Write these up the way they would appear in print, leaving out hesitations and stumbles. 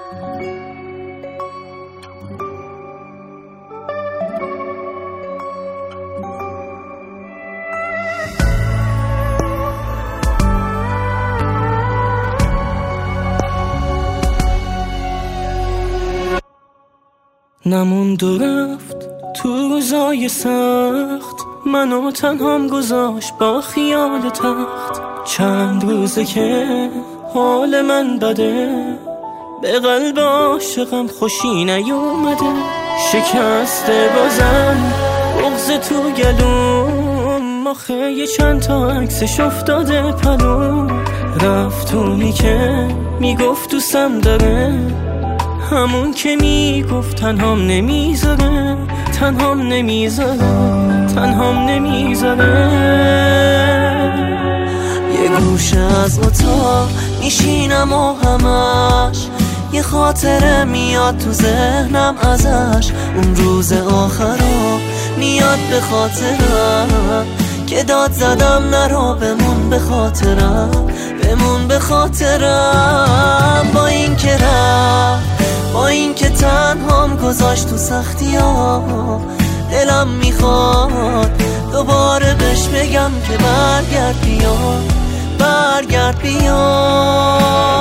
نموند و رفت تو روزای سخت، منو تنهام گذاشت با خیال تخت. چند روزه که حال من بده، به قلب عاشقم خوشی نیومده. شکسته بازم بغض تو گلوم، آخه یه چند تا عکسش افتاده پلوم. رفتونی که میگفت دوستم داره، همون که میگفت تنهام نمیذاره، تنهام نمیذاره، تنهام نمیذاره. یه گوشه از اتاق میشینم و همش یه خاطره میاد تو ذهنم ازش. اون روز آخرا میاد به خاطرم که داد زدم نرو بمون به خاطرم، بمون به خاطرم. با این که رفت، با این که تنهام گذاشت تو سختی ها، دلم میخواد دوباره بهش بگم که برگرد بیا، برگرد بیا.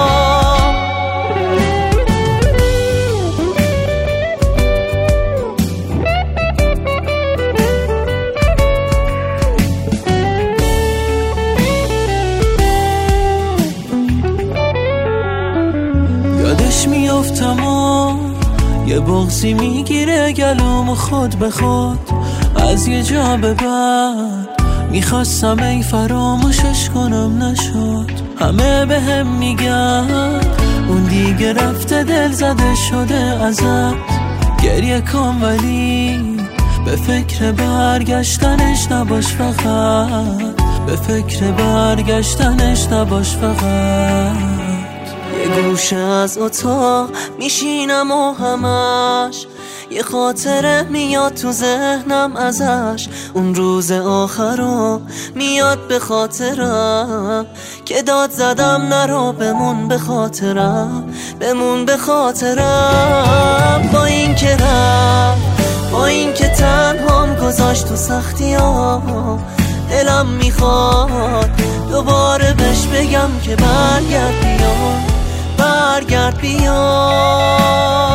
یادش میافتم و یه بغضی میگیره گلومو خود به خود. از یه جا به بعد میخواستم ای فراموشش کنم نشد. همه به هم میگن اون دیگه رفته دل زده شده ازت. گریه کن ولی به فکر برگشتنش نباش فقط، به فکر برگشتنش نباش فقط. یه گوشه از اتاق میشینم و همش یه خاطره میاد تو ذهنم ازش. اون روز آخرا میاد به خاطرم که داد زدم نرو بمون به خاطرم، بمون به خاطرم. با این که رفت، با این که تنهام گذاشت تو سختی ها، دلم میخواد دوباره بهش بگم که برگرد بیا، برگرد بیا.